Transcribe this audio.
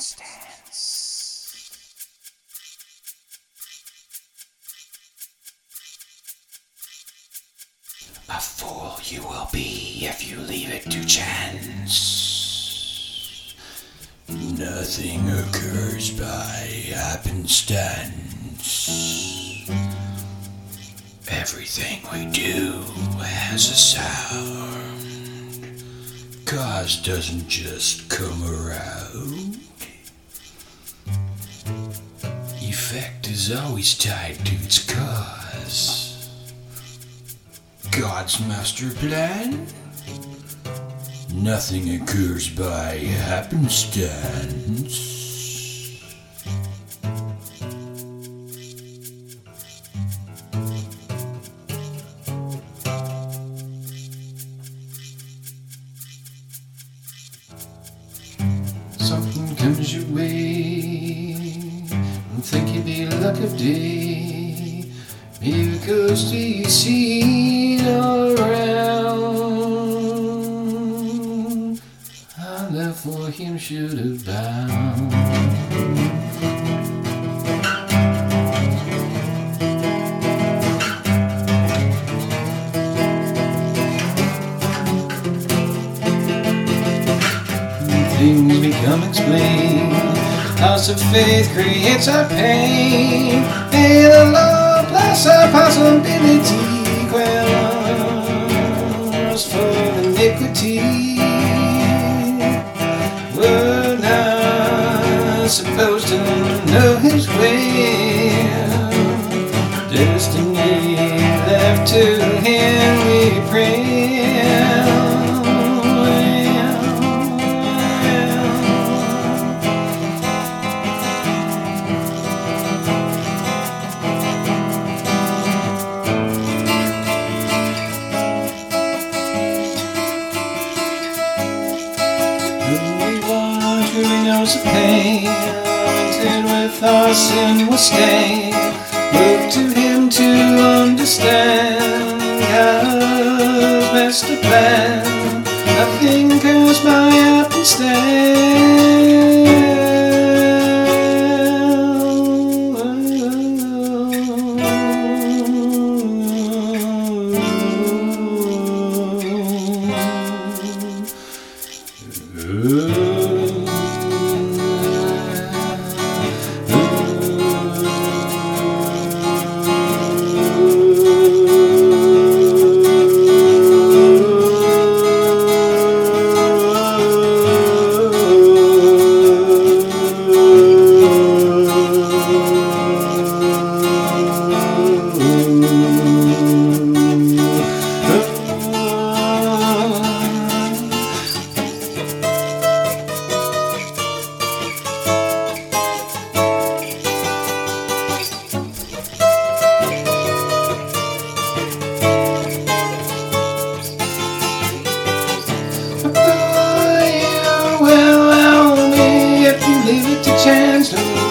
A fool you will be if you leave it to chance. Nothing occurs by happenstance. Everything we do has a sound. Cause doesn't just come around. Effect is always tied to its cause. God's master plan? Nothing occurs by happenstance. Something comes your way and think you'd be luck of day. Miracles to be seen all around. Our love for him should have bound. Things become explained. House of faith creates our pain. May the Lord bless our possibility. Quells for iniquity. We're not supposed to know His will. Destiny left to Him we pray. Truly knows the pain, acquainted with our sin will stay. Look to Him to understand God's master plan. Nothing occurs by happenstance. Leave it to chance.